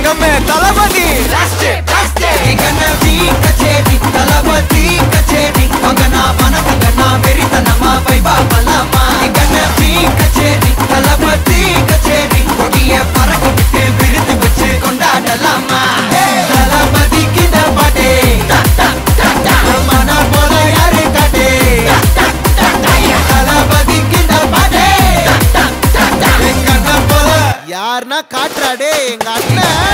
கமே தளபதி கச்சேரி தளபதி கச்சேரி மகனா மனகனா வெறித்தனமா வைபா பலமா கச்சேரி தளபதி கச்சேரி கொடிய பறக்க விட்டு விருது வச்சு கொண்டாடலாமா தளபதி கிட்ட பாட்டே மன போல யாரு காட்டே தளபதி கிட்ட பாட்டே போல யாருன்னா